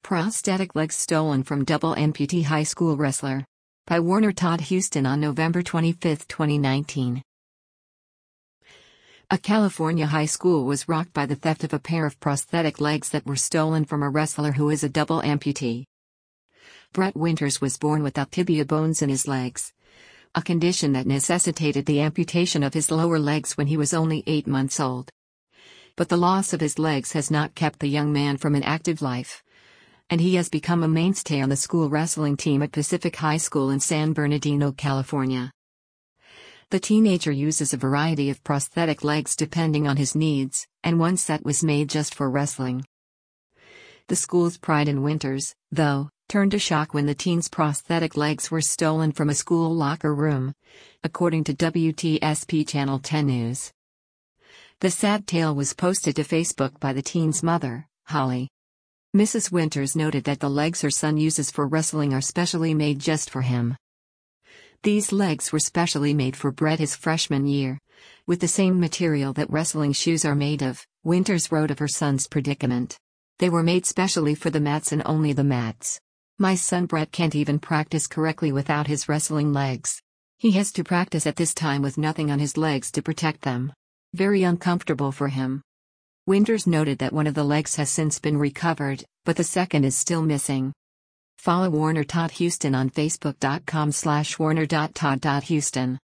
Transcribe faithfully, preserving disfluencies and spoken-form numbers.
Prosthetic legs stolen from double amputee high school wrestler. By Warner Todd Houston on November twenty-fifth, twenty nineteen. A California high school was rocked by the theft of a pair of prosthetic legs that were stolen from a wrestler who is a double amputee. Brett Winters was born without tibia bones in his legs, a condition that necessitated the amputation of his lower legs when he was only eight months old. But the loss of his legs has not kept the young man from an active life, and he has become a mainstay on the school wrestling team at Pacific High School in San Bernardino, California. The teenager uses a variety of prosthetic legs depending on his needs, and one set was made just for wrestling. The school's pride in Winters, though, turned to shock when the teen's prosthetic legs were stolen from a school locker room, according to W T S P Channel ten News. The sad tale was posted to Facebook by the teen's mother, Holly. Missus Winters noted that the legs her son uses for wrestling are specially made just for him. These legs were specially made for Brett his freshman year, with the same material that wrestling shoes are made of, Winters wrote of her son's predicament. They were made specially for the mats and only the mats. My son Brett can't even practice correctly without his wrestling legs. He has to practice at this time with nothing on his legs to protect them. Very uncomfortable for him. Winters noted that one of the legs has since been recovered, but the second is still missing. Follow Warner Todd Houston on Facebook dot com slash warner dot todd dot houston.